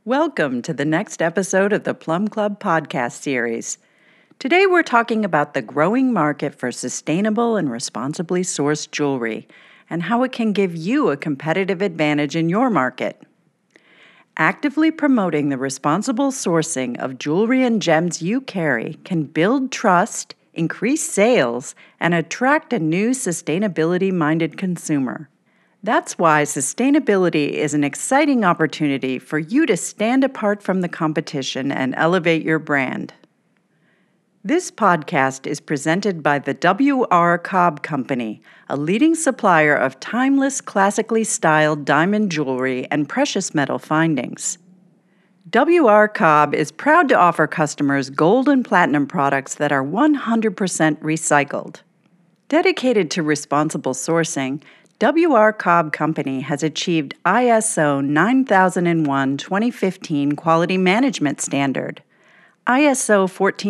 Welcome to the next episode of the Plum Club podcast series. Today we're talking about the growing market for sustainable and responsibly sourced jewelry and how it can give you a competitive advantage in your market. Actively promoting the responsible sourcing of jewelry and gems you carry can build trust, increase sales, and attract a new sustainability-minded consumer. That's why sustainability is an exciting opportunity for you to stand apart from the competition and elevate your brand. This podcast is presented by the W.R. Cobb Company, a leading supplier of timeless, classically styled diamond jewelry and precious metal findings. W.R. Cobb is proud to offer customers gold and platinum products that are 100% recycled. Dedicated to responsible sourcing, W.R. Cobb Company has achieved ISO 9001:2015 Quality Management Standard, ISO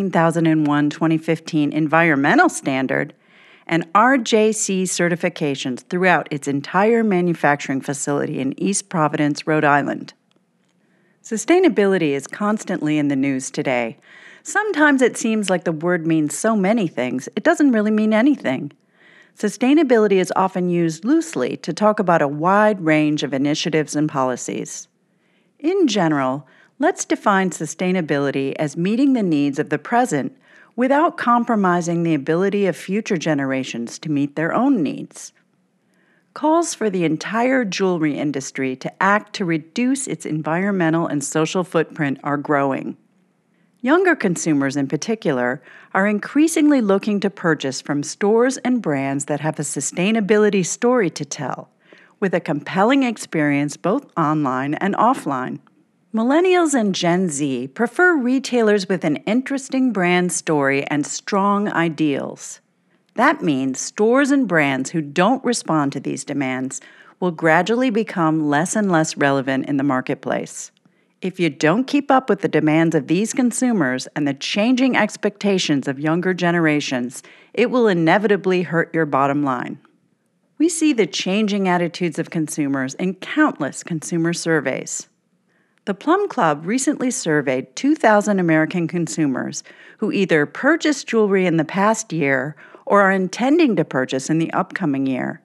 14001:2015 Environmental Standard, and RJC certifications throughout its entire manufacturing facility in East Providence, Rhode Island. Sustainability is constantly in the news today. Sometimes it seems like the word means so many things, it doesn't really mean anything. Sustainability is often used loosely to talk about a wide range of initiatives and policies. In general, let's define sustainability as meeting the needs of the present without compromising the ability of future generations to meet their own needs. Calls for the entire jewelry industry to act to reduce its environmental and social footprint are growing. Younger consumers in particular are increasingly looking to purchase from stores and brands that have a sustainability story to tell, with a compelling experience both online and offline. Millennials and Gen Z prefer retailers with an interesting brand story and strong ideals. That means stores and brands who don't respond to these demands will gradually become less and less relevant in the marketplace. If you don't keep up with the demands of these consumers and the changing expectations of younger generations, it will inevitably hurt your bottom line. We see the changing attitudes of consumers in countless consumer surveys. The Plum Club recently surveyed 2,000 American consumers who either purchased jewelry in the past year or are intending to purchase in the upcoming year.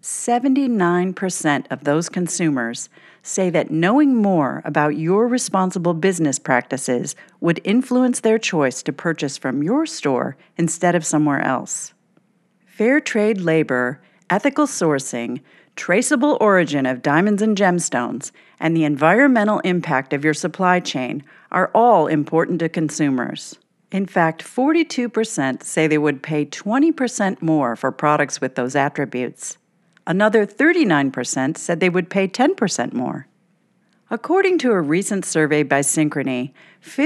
79% of those consumers say that knowing more about your responsible business practices would influence their choice to purchase from your store instead of somewhere else. Fair trade labor, ethical sourcing, traceable origin of diamonds and gemstones, and the environmental impact of your supply chain are all important to consumers. In fact, 42% say they would pay 20% more for products with those attributes. Another 39% said they would pay 10% more. According to a recent survey by Synchrony,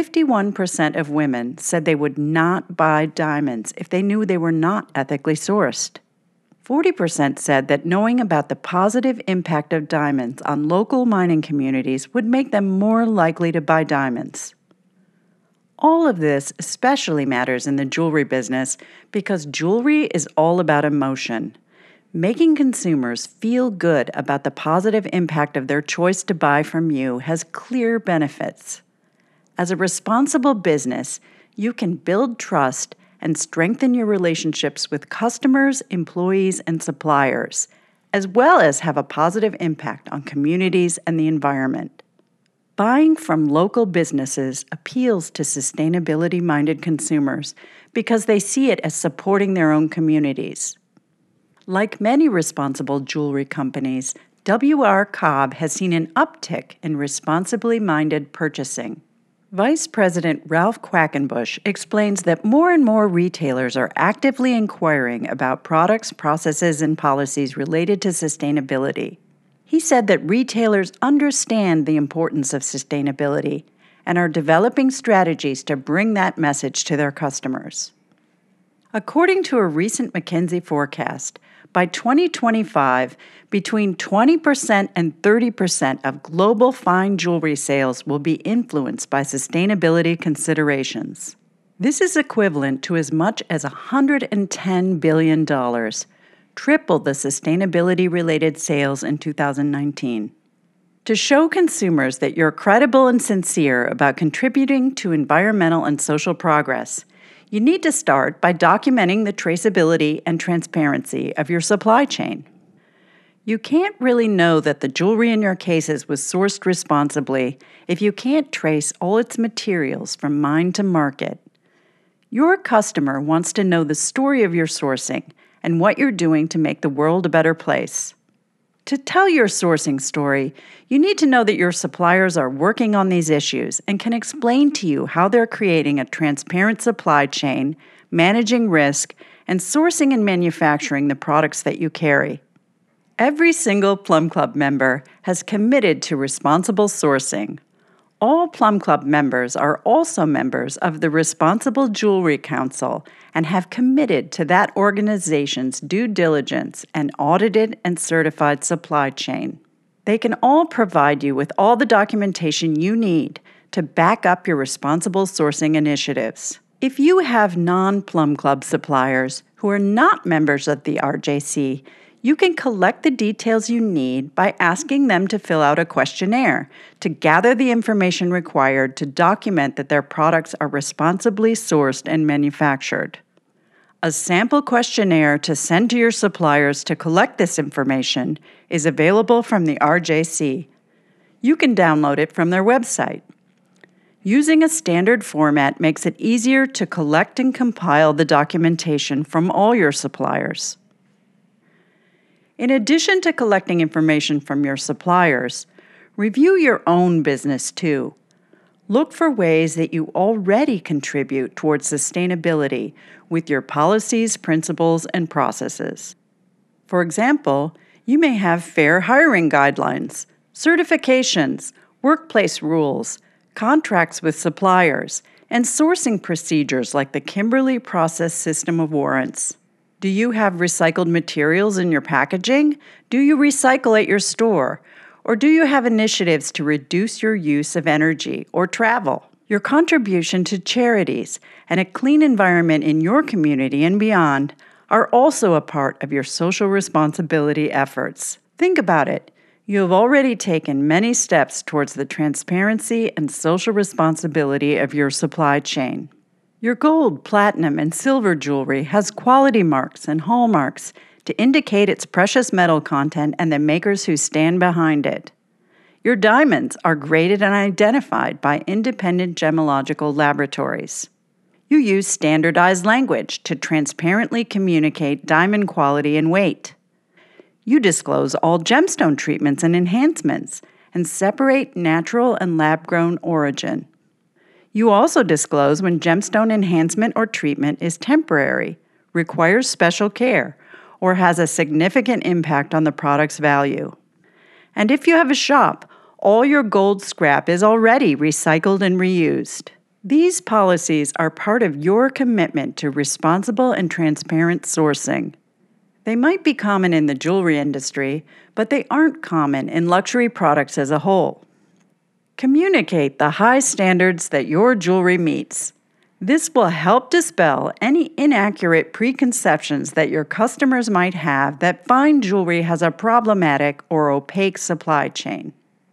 51% of women said they would not buy diamonds if they knew they were not ethically sourced. 40% said that knowing about the positive impact of diamonds on local mining communities would make them more likely to buy diamonds. All of this especially matters in the jewelry business because jewelry is all about emotion. Making consumers feel good about the positive impact of their choice to buy from you has clear benefits. As a responsible business, you can build trust and strengthen your relationships with customers, employees, and suppliers, as well as have a positive impact on communities and the environment. Buying from local businesses appeals to sustainability-minded consumers because they see it as supporting their own communities. Like many responsible jewelry companies, W.R. Cobb has seen an uptick in responsibly minded purchasing. Vice President Ralph Quackenbush explains that more and more retailers are actively inquiring about products, processes, and policies related to sustainability. He said that retailers understand the importance of sustainability and are developing strategies to bring that message to their customers. According to a recent McKinsey forecast, by 2025, between 20% and 30% of global fine jewelry sales will be influenced by sustainability considerations. This is equivalent to as much as $110 billion, triple the sustainability-related sales in 2019. To show consumers that you're credible and sincere about contributing to environmental and social progress, you need to start by documenting the traceability and transparency of your supply chain. You can't really know that the jewelry in your cases was sourced responsibly if you can't trace all its materials from mine to market. Your customer wants to know the story of your sourcing and what you're doing to make the world a better place. To tell your sourcing story, you need to know that your suppliers are working on these issues and can explain to you how they're creating a transparent supply chain, managing risk, and sourcing and manufacturing the products that you carry. Every single Plum Club member has committed to responsible sourcing. All Plum Club members are also members of the Responsible Jewelry Council and have committed to that organization's due diligence and audited and certified supply chain. They can all provide you with all the documentation you need to back up your responsible sourcing initiatives. If you have non-Plum Club suppliers who are not members of the RJC, you can collect the details you need by asking them to fill out a questionnaire to gather the information required to document that their products are responsibly sourced and manufactured. A sample questionnaire to send to your suppliers to collect this information is available from the RJC. You can download it from their website. Using a standard format makes it easier to collect and compile the documentation from all your suppliers. In addition to collecting information from your suppliers, review your own business too. Look for ways that you already contribute towards sustainability with your policies, principles, and processes. For example, you may have fair hiring guidelines, certifications, workplace rules, contracts with suppliers, and sourcing procedures like the Kimberly Process System of Warrants. Do you have recycled materials in your packaging? Do you recycle at your store? Or do you have initiatives to reduce your use of energy or travel? Your contribution to charities and a clean environment in your community and beyond are also a part of your social responsibility efforts. Think about it. You have already taken many steps towards the transparency and social responsibility of your supply chain. Your gold, platinum, and silver jewelry has quality marks and hallmarks to indicate its precious metal content and the makers who stand behind it. Your diamonds are graded and identified by independent gemological laboratories. You use standardized language to transparently communicate diamond quality and weight. You disclose all gemstone treatments and enhancements and separate natural and lab-grown origin. You also disclose when gemstone enhancement or treatment is temporary, requires special care, or has a significant impact on the product's value. And if you have a shop, all your gold scrap is already recycled and reused. These policies are part of your commitment to responsible and transparent sourcing. They might be common in the jewelry industry, but they aren't common in luxury products as a whole. Communicate the high standards that your jewelry meets. This will help dispel any inaccurate preconceptions that your customers might have that fine jewelry has a problematic or opaque supply chain.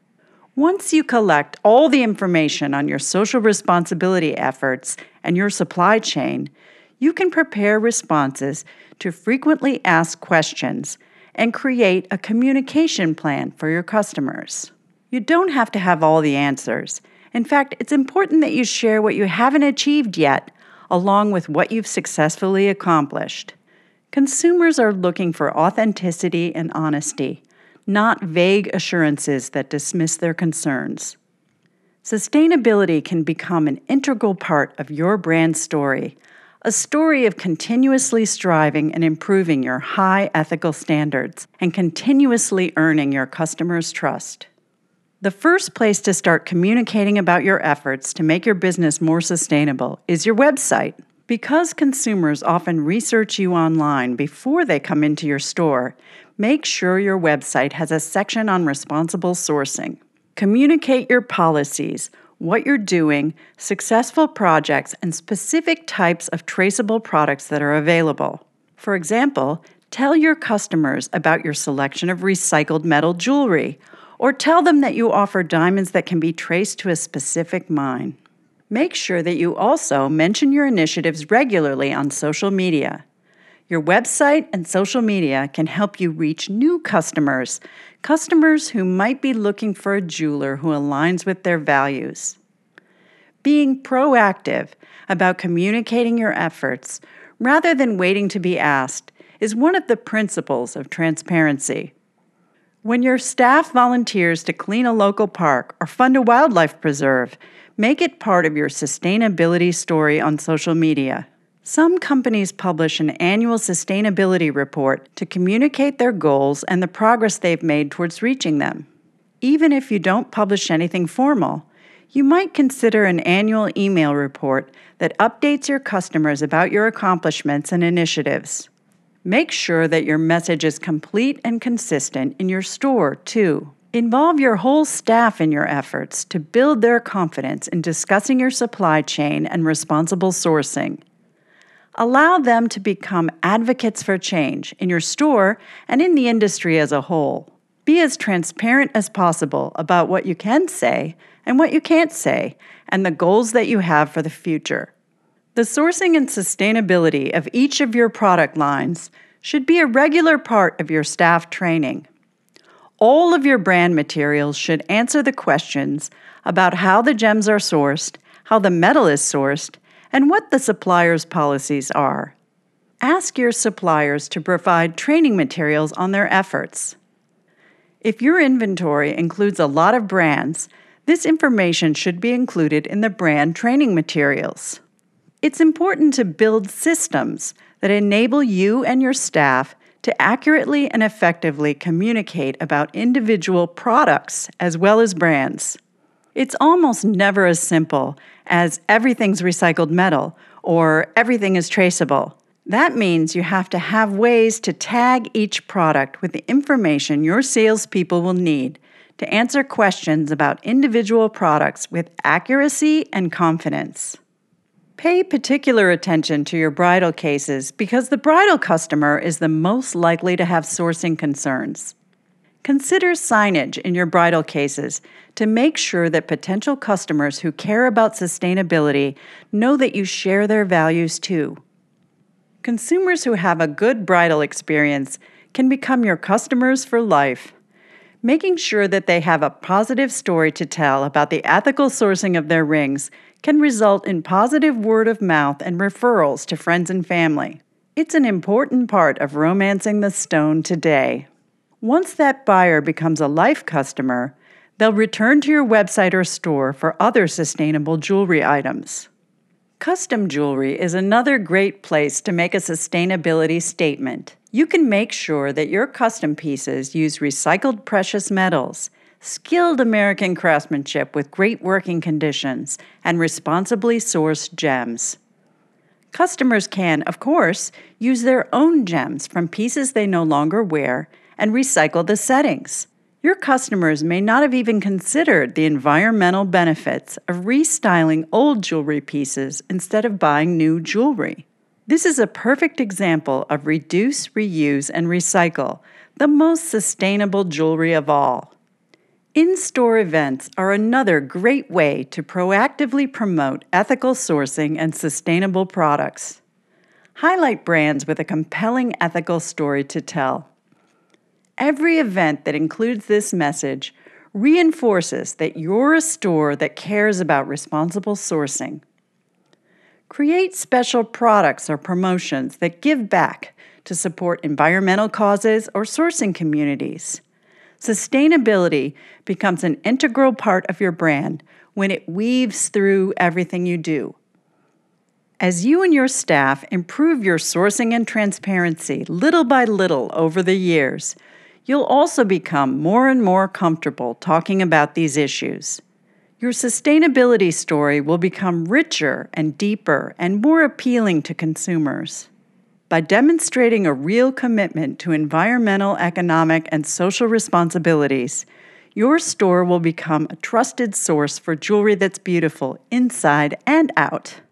Once you collect all the information on your social responsibility efforts and your supply chain, you can prepare responses to frequently asked questions and create a communication plan for your customers. You don't have to have all the answers. In fact, it's important that you share what you haven't achieved yet, along with what you've successfully accomplished. Consumers are looking for authenticity and honesty, not vague assurances that dismiss their concerns. Sustainability can become an integral part of your brand story, a story of continuously striving and improving your high ethical standards and continuously earning your customers' trust. The first place to start communicating about your efforts to make your business more sustainable is your website. Because consumers often research you online before they come into your store, make sure your website has a section on responsible sourcing. Communicate your policies, what you're doing, successful projects, and specific types of traceable products that are available. For example, tell your customers about your selection of recycled metal jewelry, or tell them that you offer diamonds that can be traced to a specific mine. Make sure that you also mention your initiatives regularly on social media. Your website and social media can help you reach new customers who might be looking for a jeweler who aligns with their values. Being proactive about communicating your efforts rather than waiting to be asked is one of the principles of transparency. When your staff volunteers to clean a local park or fund a wildlife preserve, make it part of your sustainability story on social media. Some companies publish an annual sustainability report to communicate their goals and the progress they've made towards reaching them. Even if you don't publish anything formal, you might consider an annual email report that updates your customers about your accomplishments and initiatives. Make sure that your message is complete and consistent in your store, too. Involve your whole staff in your efforts to build their confidence in discussing your supply chain and responsible sourcing. Allow them to become advocates for change in your store and in the industry as a whole. Be as transparent as possible about what you can say and what you can't say, and the goals that you have for the future. The sourcing and sustainability of each of your product lines should be a regular part of your staff training. All of your brand materials should answer the questions about how the gems are sourced, how the metal is sourced, and what the supplier's policies are. Ask your suppliers to provide training materials on their efforts. If your inventory includes a lot of brands, this information should be included in the brand training materials. It's important to build systems that enable you and your staff to accurately and effectively communicate about individual products as well as brands. It's almost never as simple as everything's recycled metal or everything is traceable. That means you have to have ways to tag each product with the information your salespeople will need to answer questions about individual products with accuracy and confidence. Pay particular attention to your bridal cases because the bridal customer is the most likely to have sourcing concerns. Consider signage in your bridal cases to make sure that potential customers who care about sustainability know that you share their values too. Consumers who have a good bridal experience can become your customers for life. Making sure that they have a positive story to tell about the ethical sourcing of their rings can result in positive word of mouth and referrals to friends and family. It's an important part of romancing the stone today. Once that buyer becomes a life customer, they'll return to your website or store for other sustainable jewelry items. Custom jewelry is another great place to make a sustainability statement. You can make sure that your custom pieces use recycled precious metals, skilled American craftsmanship with great working conditions, and responsibly sourced gems. Customers can, of course, use their own gems from pieces they no longer wear and recycle the settings. Your customers may not have even considered the environmental benefits of restyling old jewelry pieces instead of buying new jewelry. This is a perfect example of reduce, reuse, and recycle, the most sustainable jewelry of all. In-store events are another great way to proactively promote ethical sourcing and sustainable products. Highlight brands with a compelling ethical story to tell. Every event that includes this message reinforces that you're a store that cares about responsible sourcing. Create special products or promotions that give back to support environmental causes or sourcing communities. Sustainability becomes an integral part of your brand when it weaves through everything you do. As you and your staff improve your sourcing and transparency little by little over the years, you'll also become more and more comfortable talking about these issues. Your sustainability story will become richer and deeper and more appealing to consumers. By demonstrating a real commitment to environmental, economic, and social responsibilities, your store will become a trusted source for jewelry that's beautiful inside and out.